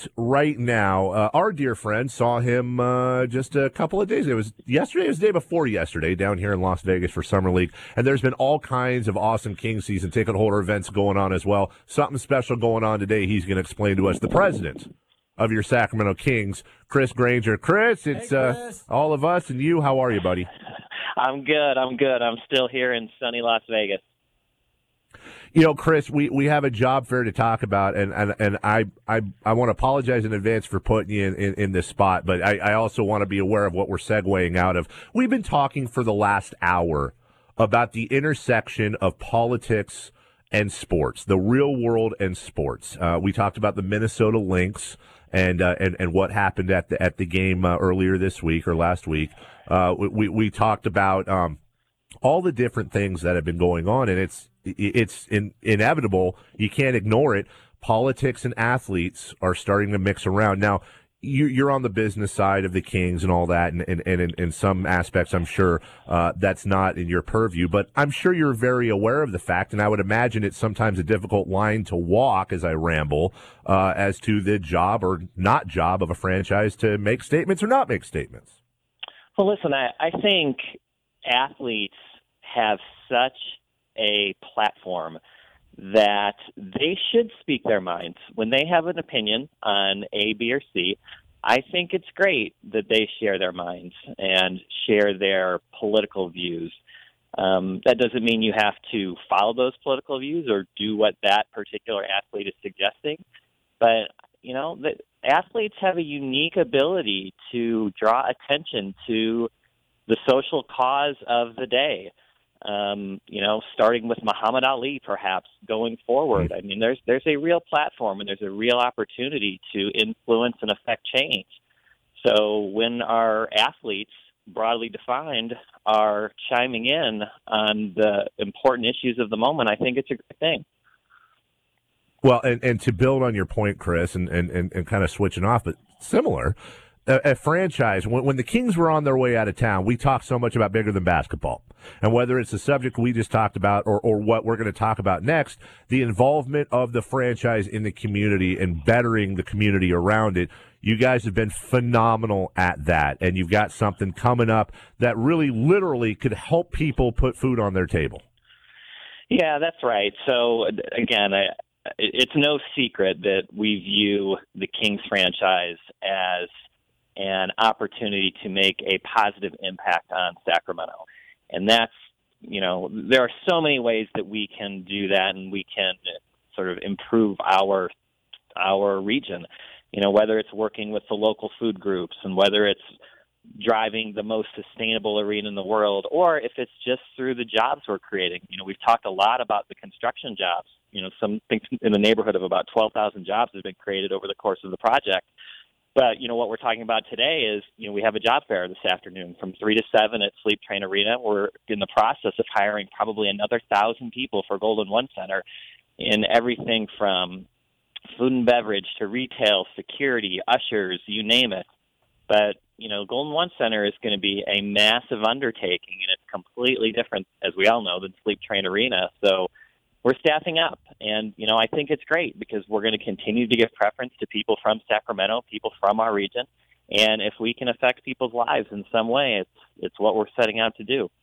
right now. Our dear friend saw him just a couple of days. It was yesterday. It was the day before yesterday down here in Las Vegas for Summer League. And there's been all kinds of awesome King season ticket holder events going on as well. Something special going on today. He's going to explain to us. The president of your Sacramento Kings, Chris Granger. Chris, it's Chris. All of us and you. How are you, buddy? I'm good. I'm still here in sunny Las Vegas. You know, Chris, we have a job fair to talk about, and I want to apologize in advance for putting you in this spot, but I also want to be aware of what we're segueing out of. We've been talking for the last hour about the intersection of politics and sports, the real world and sports. We talked about the Minnesota Lynx and what happened at the game earlier this week or last week. We talked about all the different things that have been going on, and it's inevitable. You can't ignore it. Politics and athletes are starting to mix around. Now, you're on the business side of the Kings and all that, and in some aspects, I'm sure that's not in your purview, but I'm sure you're very aware of the fact, and I would imagine it's sometimes a difficult line to walk as I ramble as to the job or not job of a franchise to make statements or not make statements. Well, listen, I think athletes have such a platform that they should speak their minds. When they have an opinion on A, B, or C, I think it's great that they share their minds and share their political views. That doesn't mean you have to follow those political views or do what that particular athlete is suggesting. But, you know, the athletes have a unique ability to draw attention to the social cause of the day. Starting with Muhammad Ali, perhaps going forward. I mean, there's a real platform and there's a real opportunity to influence and affect change. So when our athletes, broadly defined, are chiming in on the important issues of the moment, I think it's a great thing. Well, and to build on your point, Chris, and kind of switching off, but similar. A franchise, when the Kings were on their way out of town, we talked so much about bigger than basketball. And whether it's the subject we just talked about or what we're going to talk about next, the involvement of the franchise in the community and bettering the community around it, you guys have been phenomenal at that. And you've got something coming up that really literally could help people put food on their table. Yeah, that's right. So, again, it's no secret that we view the Kings franchise as an opportunity to make a positive impact on Sacramento. And that's, there are so many ways that we can do that and we can sort of improve our region, whether it's working with the local food groups and whether it's driving the most sustainable arena in the world, or if it's just through the jobs we're creating. We've talked a lot about the construction jobs. Something in the neighborhood of about 12,000 jobs has been created over the course of the project. But, what we're talking about today is, we have a job fair this afternoon from 3 to 7 at Sleep Train Arena. We're in the process of hiring probably another 1,000 people for Golden One Center in everything from food and beverage to retail, security, ushers, you name it. But, Golden One Center is going to be a massive undertaking, and it's completely different, as we all know, than Sleep Train Arena. So we're staffing up, and, I think it's great because we're going to continue to give preference to people from Sacramento, people from our region, and if we can affect people's lives in some way, it's what we're setting out to do.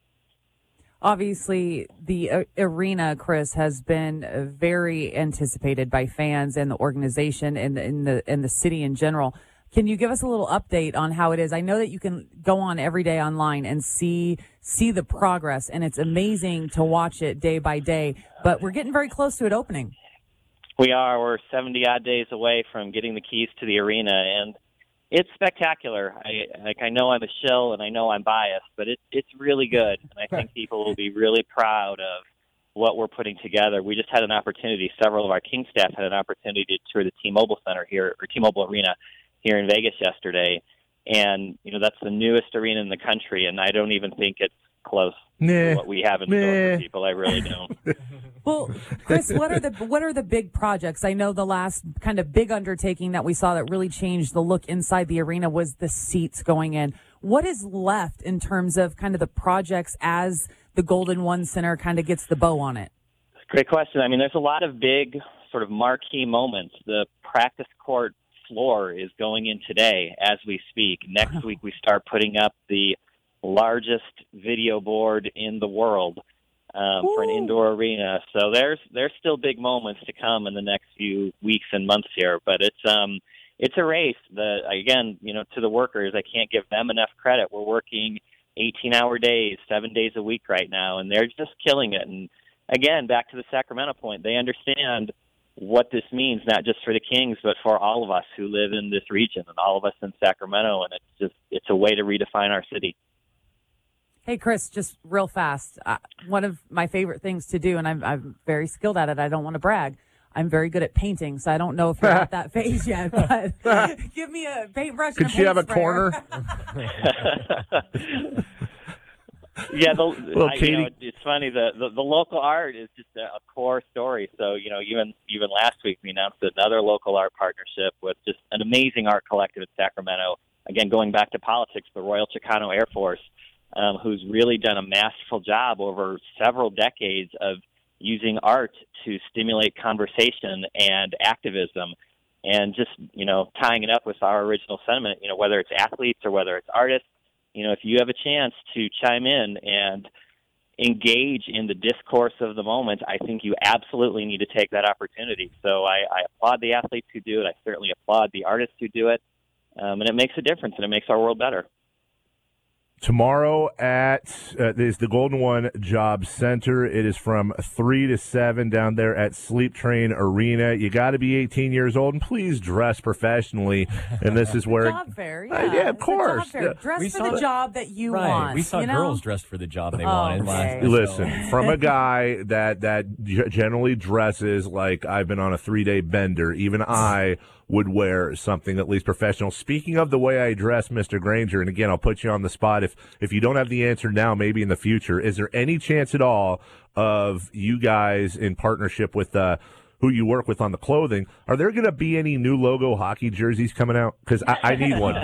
Obviously, the arena, Chris, has been very anticipated by fans and the organization and in the city in general. Can you give us a little update on how it is? I know that you can go on every day online and see the progress, and it's amazing to watch it day by day, but we're getting very close to it opening. We are. We're 70-odd days away from getting the keys to the arena, and it's spectacular. I know I'm a shill, and I know I'm biased, but it's really good, and I think people will be really proud of what we're putting together. We just had an opportunity, several of our King staff had an opportunity to tour the T-Mobile Center here, or T-Mobile Arena here in Vegas yesterday, and that's the newest arena in the country, and I don't even think it's close to what we have in store for people. I really don't. Well, Chris, what are the big projects? I know the last kind of big undertaking that we saw that really changed the look inside the arena was the seats going in. What is left in terms of kind of the projects as the Golden One Center kind of gets the bow on it? Great question. I mean, there's a lot of big sort of marquee moments. The practice court floor is going in today as we speak. Next week we start putting up the largest video board in the world for an indoor arena. So there's still big moments to come in the next few weeks and months here, but it's a race. Again, to the workers, I can't give them enough credit. We're working 18-hour days, 7 days a week right now, and they're just killing it. And again, back to the Sacramento point, they understand what this means, not just for the Kings, but for all of us who live in this region and all of us in Sacramento. And it's a way to redefine our city. Hey, Chris, just real fast. One of my favorite things to do, and I'm very skilled at it. I don't want to brag. I'm very good at painting, so I don't know if you're at that phase yet, but give me a paintbrush and a Could she have a sprayer. corner? Yeah, Katie. it's funny. The local art is just a core story. So even last week we announced another local art partnership with just an amazing art collective in Sacramento. Again, going back to politics, the Royal Chicano Air Force, who's really done a masterful job over several decades of using art to stimulate conversation and activism, and just tying it up with our original sentiment. Whether it's athletes or whether it's artists. If you have a chance to chime in and engage in the discourse of the moment, I think you absolutely need to take that opportunity. So I applaud the athletes who do it. I certainly applaud the artists who do it. And it makes a difference, and it makes our world better. Tomorrow is the Golden One Job Center. It is from 3 to 7 down there at Sleep Train Arena. You got to be 18 years old, and please dress professionally. And this is where job fair, yeah, of It's a course. job fair. Dress for the job that you right. want. We saw girls dressed for the job they wanted. Okay. Listen, from a guy that generally dresses like I've been on a 3-day bender, even I would wear something at least professional. Speaking of the way I dress, Mr. Granger, and again, I'll put you on the spot. If you don't have the answer now, maybe in the future, is there any chance at all of you guys in partnership with who you work with on the clothing, are there going to be any new logo hockey jerseys coming out? Because I need one.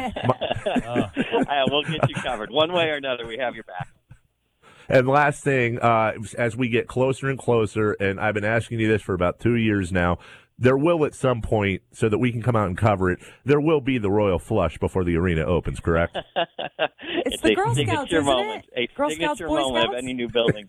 We'll get you covered. One way or another, we have your back. And last thing, as we get closer and closer, and I've been asking you this for about 2 years now, there will at some point, so that we can come out and cover it, there will be the Royal Flush before the arena opens, correct? It's the Girl a Scouts, signature isn't moment. it? A Girl signature Scouts, Boy moment Scouts? of any new building.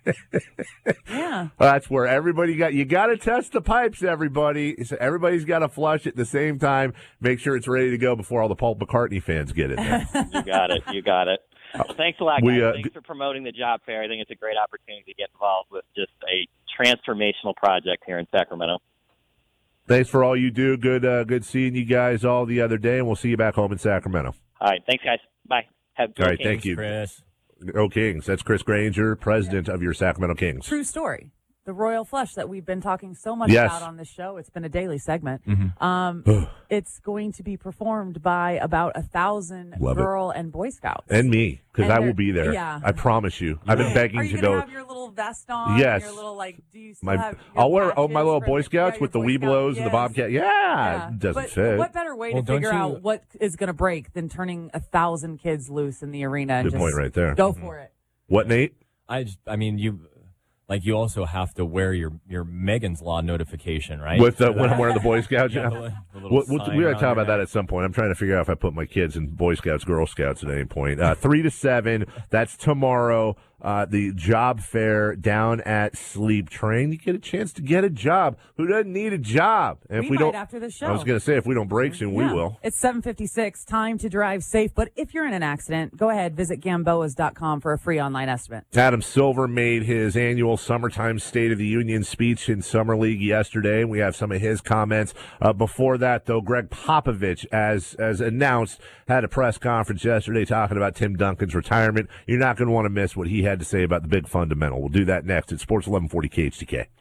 Yeah. That's where you got to test the pipes, everybody. So everybody's got to flush at the same time. Make sure it's ready to go before all the Paul McCartney fans get in there. You got it. Well, thanks a lot, guys. Thanks for promoting the job fair. I think it's a great opportunity to get involved with just a transformational project here in Sacramento. Thanks for all you do. Good seeing you guys all the other day, and we'll see you back home in Sacramento. All right. Thanks, guys. Bye. Have good All right. Kings. Thank you. Chris. Go Kings. That's Chris Granger, president of your Sacramento Kings. True story. The Royal Flush that we've been talking so much Yes. about on this show. It's been a daily segment. Mm-hmm. It's going to be performed by about 1,000 Love it. Girl and Boy Scouts. And me, because And I they're- will be there. yeah. I promise you. I've been begging Are you to going go. to have your little vest on? Yes. Your little, do you still My, have your I'll wear my patches little for Boy Scouts your with the Boy Scout? Weeblos and the Yes. Bobcat. Yeah, it doesn't but fit. What better way Well, to don't figure you- out what is going to break than turning 1,000 kids loose in the arena and Good just point right there. go for it? What, Nate? I mean, you also have to wear your Megan's Law notification, right? With when I'm wearing the Boy Scouts? Yeah, Yeah. the little We sign got to around talk your about that neck. at some point. I'm trying to figure out if I put my kids in Boy Scouts, Girl Scouts at any point. 3 to 7, that's tomorrow. The job fair down at Sleep Train. You get a chance to get a job. Who doesn't need a job? And We might after the show. I was going to say, if we don't break soon, we Yeah. will. It's 7:56. Time to drive safe. But if you're in an accident, go ahead, visit Gamboas.com for a free online estimate. Adam Silver made his annual summertime State of the Union speech in Summer League yesterday. We have some of his comments. Before that, though, Greg Popovich, as announced, had a press conference yesterday talking about Tim Duncan's retirement. You're not going to want to miss what he had to say about the big fundamental. We'll do that next at Sports 1140 KHTK.